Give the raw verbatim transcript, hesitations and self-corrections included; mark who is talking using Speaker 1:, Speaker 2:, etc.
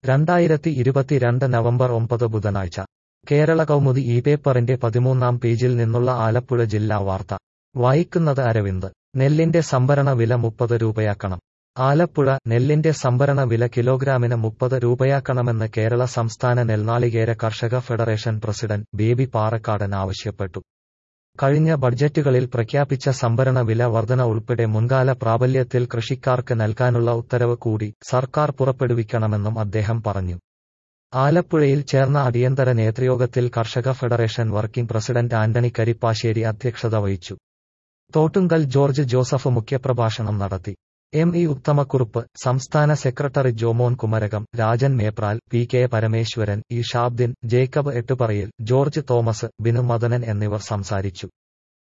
Speaker 1: രണ്ടായിരത്തി ഇരുപത്തിരണ്ട് നവംബർ ഒമ്പത് ബുധനാഴ്ച കേരള കൗമുദി ഈ പേപ്പറിന്റെ പതിമൂന്നാം പേജിൽ നിന്നുള്ള ആലപ്പുഴ ജില്ലാ വാർത്ത വായിക്കുന്നത് അരവിന്ദ്. നെല്ലിന്റെ സംഭരണ വില മുപ്പത് രൂപയാക്കണം. ആലപ്പുഴ. നെല്ലിന്റെ സംഭരണ വില കിലോഗ്രാമിന് മുപ്പത് രൂപയാക്കണമെന്ന് കേരള സംസ്ഥാന നെൽനാളികേര കർഷക ഫെഡറേഷൻ പ്രസിഡന്റ് ബേബി പാറക്കാടൻ ആവശ്യപ്പെട്ടു. കഴിഞ്ഞ ബഡ്ജറ്റുകളിൽ പ്രഖ്യാപിച്ച സംഭരണ വില വർധന ഉൾപ്പെടെ മുൻകാല പ്രാബല്യത്തിൽ കൃഷിക്കാർക്ക് നൽകാനുള്ള ഉത്തരവ് കൂടി സർക്കാർ പുറപ്പെടുവിക്കണമെന്നും അദ്ദേഹം പറഞ്ഞു. ആലപ്പുഴയിൽ ചേർന്ന അടിയന്തര നേതൃയോഗത്തിൽ കർഷക federation working president Antony Karippassery അധ്യക്ഷത വഹിച്ചു. തോട്ടുങ്കൽ ജോർജ് ജോസഫ് മുഖ്യപ്രഭാഷണം നടത്തി. എം ഇ ഉത്തമക്കുറുപ്പ്, സംസ്ഥാന secretary Jomon Kumarakom, Rajan Meppral, P K Parameswaran, E Shabdin, Jacob Ettuparayil, George Thomas, Binu Madanan എന്നിവർ സംസാരിച്ചു.